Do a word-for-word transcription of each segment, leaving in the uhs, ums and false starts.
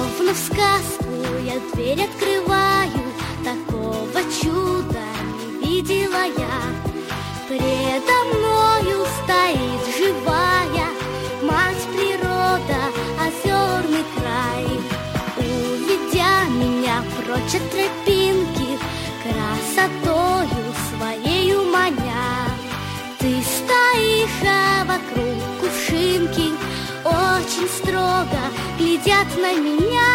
Словно в сказку я дверь открываю, такого чуда не видела я. Предо мною стоит живая мать природа, озерный край. Уведя меня прочь от тропинки, красотою своею маня. Ты стоишь, а вокруг кувшинки очень строго глядят на меня.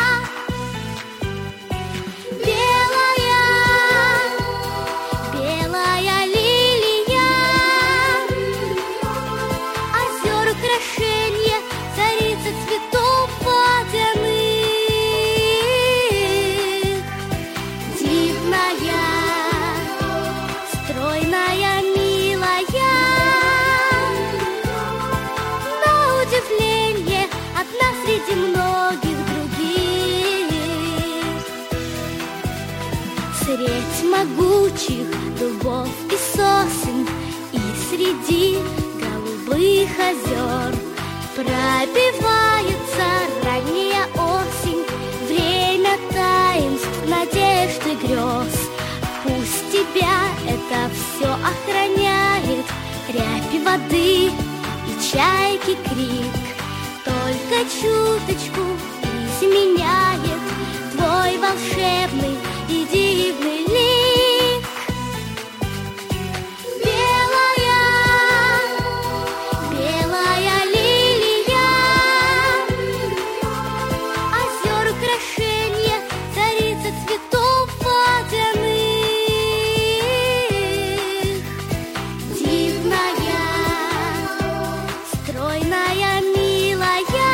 Белая, белая лилия, озер украшенье, царица цветов водяных. Дивная, стройная, милая, на удивление одна среди многих других. Средь могучих дубов и сосен и среди голубых озер пробивается ранняя осень, время таинств, надежд и грез. Пусть тебя это все охраняет рябь воды и чайки крик, только чуточку изменяет твой волшебный и дивный лик. Белая, белая лилия, озер украшенье, царица цветов водяных. Дивная, стройная, милая,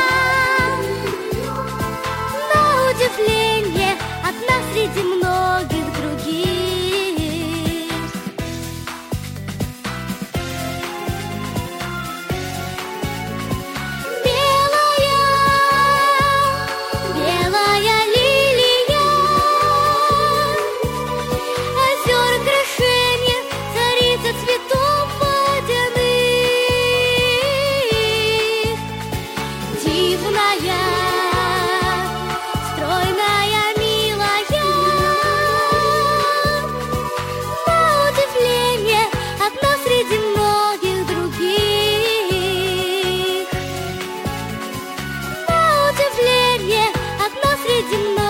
на удивление одна среди многих других. Белая, белая лилия, озер украшенье, царица цветов водяных. Дивная, стройная, милая, на удивление одна среди многих других. На удивление одна среди многих.